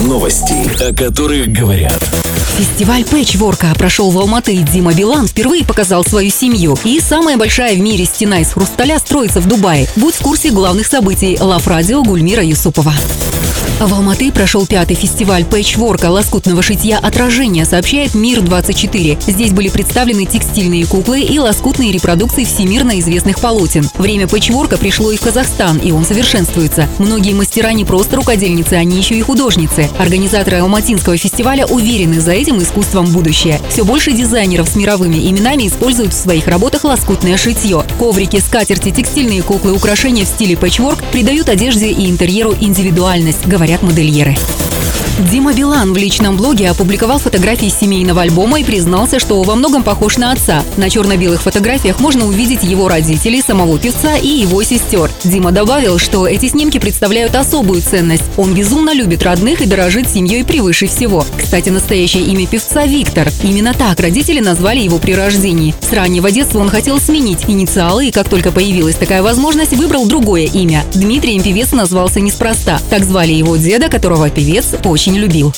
Новости, о которых говорят. Фестиваль пэтчворка прошел в Алматы. Дима Билан впервые показал свою семью. И самая большая в мире стена из хрусталя строится в Дубае. Будь в курсе главных событий. Лав Радио, Гульмира Юсупова. В Алматы прошел 5-й фестиваль пэтчворка лоскутного шитья «Отражение», сообщает Мир-24. Здесь были представлены текстильные куклы и лоскутные репродукции всемирно известных полотен. Время пэтчворка пришло и в Казахстан, и он совершенствуется. Многие мастера не просто рукодельницы, они еще и художницы. Организаторы алматинского фестиваля уверены, за этим искусством будущее. Все больше дизайнеров с мировыми именами используют в своих работах лоскутное шитье. Коврики, скатерти, текстильные куклы, украшения в стиле пэтчворк придают одежде и интерьеру индивидуальность, говорят модельеры. Дима Билан в личном блоге опубликовал фотографии семейного альбома и признался, что во многом похож на отца. На черно-белых фотографиях можно увидеть его родителей, самого певца и его сестер. Дима добавил, что эти снимки представляют особую ценность. Он безумно любит родных и дорожит семьей превыше всего. Кстати, настоящее имя певца – Виктор. Именно так родители назвали его при рождении. С раннего детства он хотел сменить инициалы, и как только появилась такая возможность, выбрал другое имя. Дмитрием певец назвался неспроста. Так звали его деда, которого певец очень любил.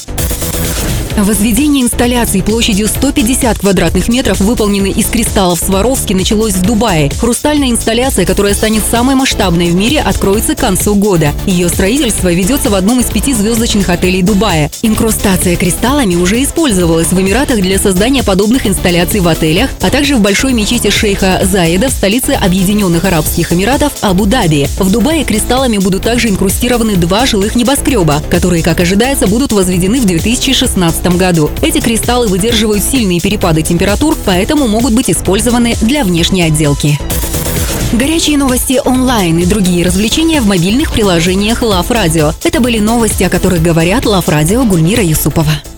Возведение инсталляций площадью 150 квадратных метров, выполненной из кристаллов Сваровски, началось в Дубае. Хрустальная инсталляция, которая станет самой масштабной в мире, откроется к концу года. Ее строительство ведется в одном из 5-звездочных отелей Дубая. Инкрустация кристаллами уже использовалась в Эмиратах для создания подобных инсталляций в отелях, а также в большой мечети шейха Заеда в столице Объединенных Арабских Эмиратов Абу-Даби. В Дубае кристаллами будут также инкрустированы 2 жилых небоскреба, которые, как ожидается, будут возведены в 2016 году. Эти кристаллы выдерживают сильные перепады температур, поэтому могут быть использованы для внешней отделки. Горячие новости онлайн и другие развлечения в мобильных приложениях Лав Радио. Это были новости, о которых говорят Лав Радио, Гульмира Юсупова.